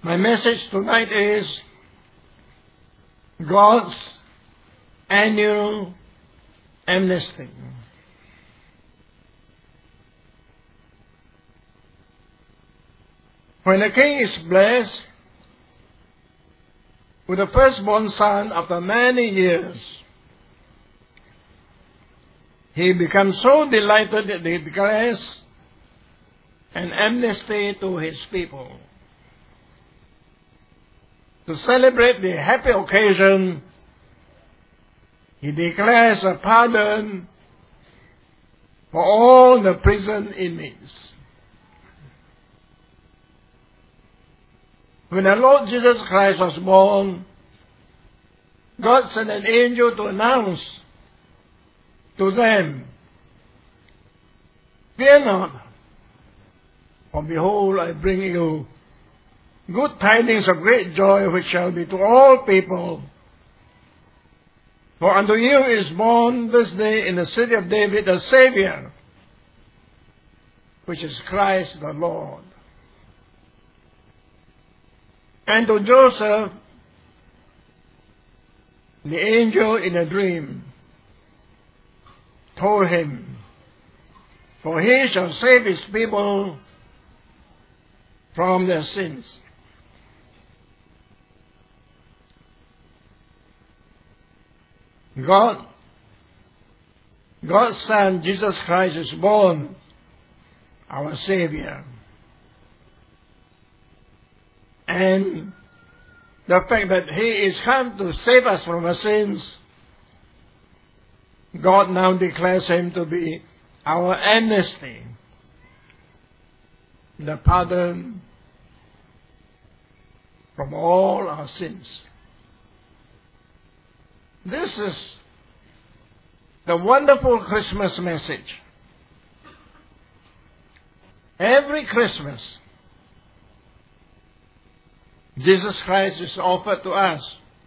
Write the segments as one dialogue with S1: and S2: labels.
S1: My message tonight is God's annual amnesty. When a king is blessed with a firstborn son after many years, he becomes so delighted that he declares an amnesty to his people. To celebrate the happy occasion, he declares a pardon for all the prison inmates. When the Lord Jesus Christ was born, God sent an angel to announce to them, "Fear not, for behold, I bring you good tidings of great joy, which shall be to all people. For unto you is born this day in the city of David a Savior, which is Christ the Lord." And to Joseph, the angel in a dream told him, "For he shall save his people from their sins." God's Son, Jesus Christ, is born, our Savior. And the fact that He is come to save us from our sins, God now declares Him to be our amnesty, the pardon from all our sins. This is the wonderful Christmas message. Every Christmas, Jesus Christ is offered to us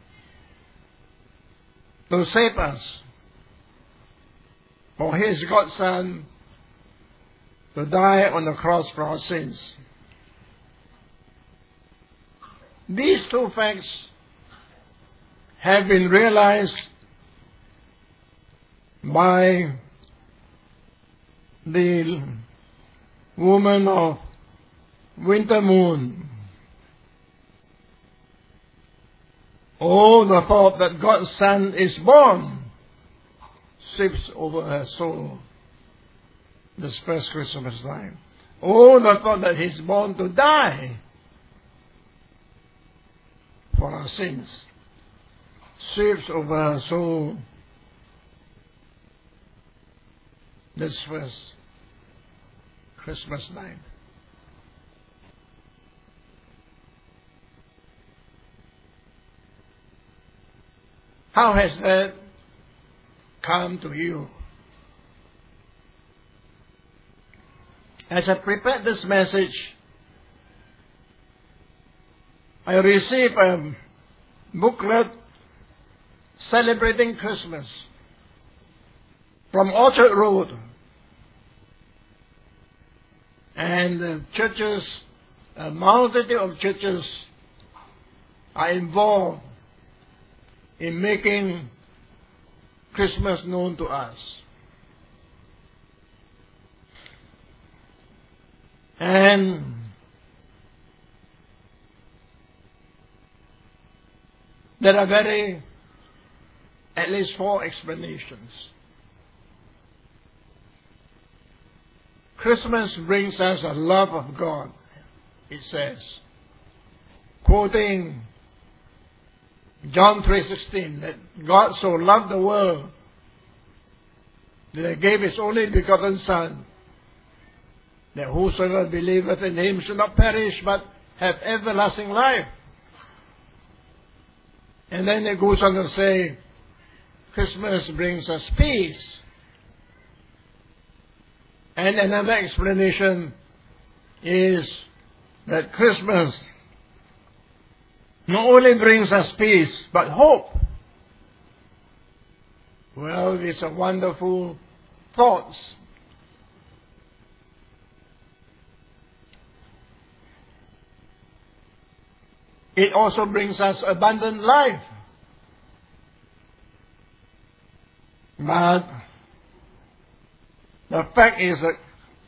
S1: to save us. For He is God's Son to die on the cross for our sins. These two facts have been realized by the woman of Winter Moon. Oh, the thought that God's Son is born sweeps over her soul this first Christmas time. Oh, the thought that He's born to die for our sins sweeps over her soul this first Christmas night. How has that come to you? As I prepared this message, I received a booklet celebrating Christmas from Orchard Road. And the churches, a multitude of churches are involved in making Christmas known to us. And there are at least 4 explanations. Christmas brings us a love of God, it says, quoting John 3:16, that God so loved the world that He gave His only begotten Son, that whosoever believeth in Him should not perish but have everlasting life. And then it goes on to say, Christmas brings us peace. And another explanation is that Christmas not only brings us peace, but hope. Well, these are wonderful thoughts. it also brings us abundant life. But the fact is that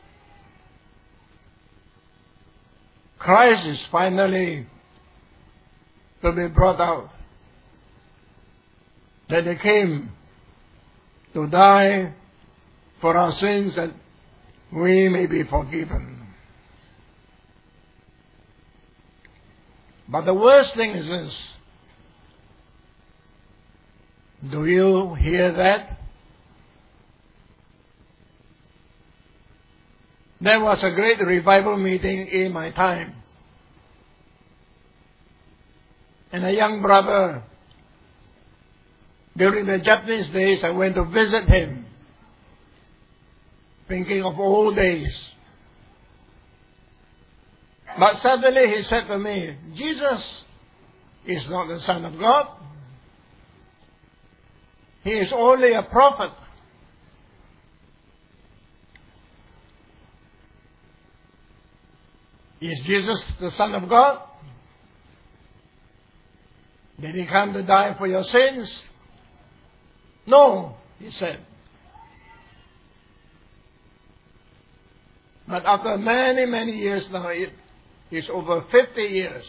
S1: Christ is finally to be brought out. That He came to die for our sins that we may be forgiven. But the worst thing is this. Do you hear that? There was a great revival meeting in my time. And a young brother, during the Japanese days, I went to visit him, thinking of old days. But suddenly he said to me, Jesus is not the Son of God. He is only a prophet. Is Jesus the Son of God? Did He come to die for your sins? No, he said. But after many, many years now, it is over 50 years,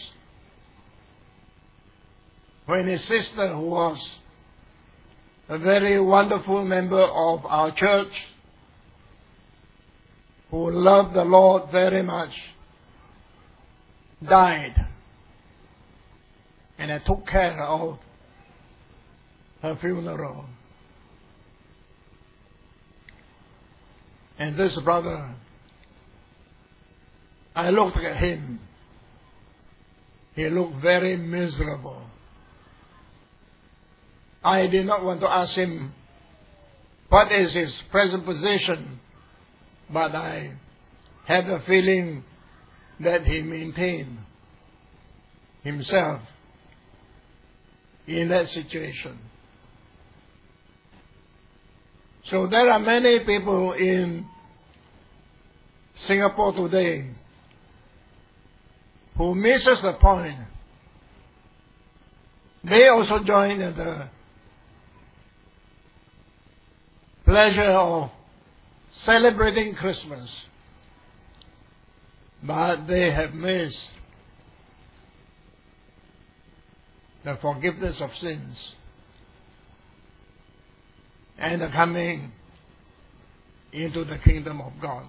S1: when his sister, who was a very wonderful member of our church, who loved the Lord very much, died. And I took care of her funeral. And this brother, I looked at him. He looked very miserable. I did not want to ask him what is his present position, but I had a feeling that he maintained himself in that situation. So there are many people in Singapore today who misses the point. They also join in the pleasure of celebrating Christmas, but they have missed the forgiveness of sins and the coming into the kingdom of God.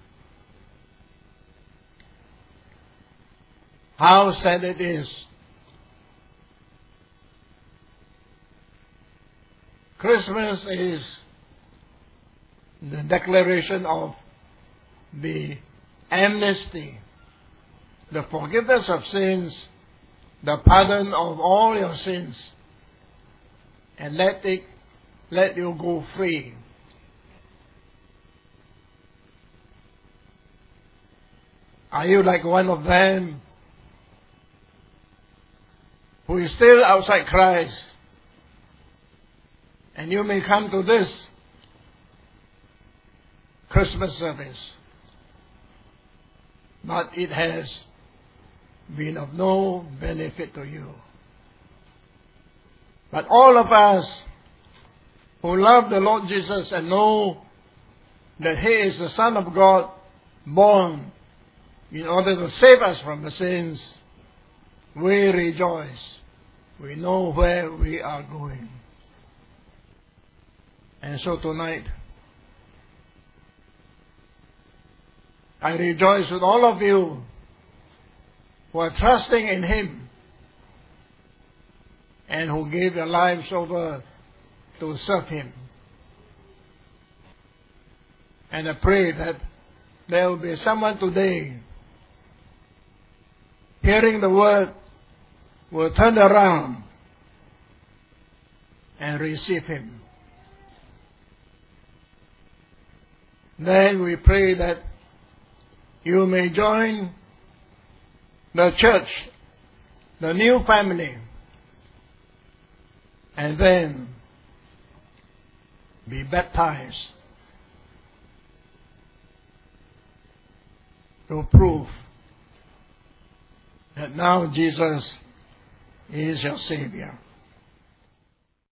S1: How sad it is. Christmas is the declaration of the amnesty, the forgiveness of sins, the pardon of all your sins, and let you go free. Are you like one of them who is still outside Christ? And you may come to this Christmas service, but it has been of no benefit to you. But all of us who love the Lord Jesus and know that He is the Son of God, born in order to save us from the sins, we rejoice. We know where we are going. And so tonight, I rejoice with all of you who are trusting in Him and who gave their lives over to serve Him. And I pray that there will be someone today hearing the word will turn around and receive Him. Then we pray that you may join the church, the new family, and then be baptized to prove that now Jesus He is your Savior.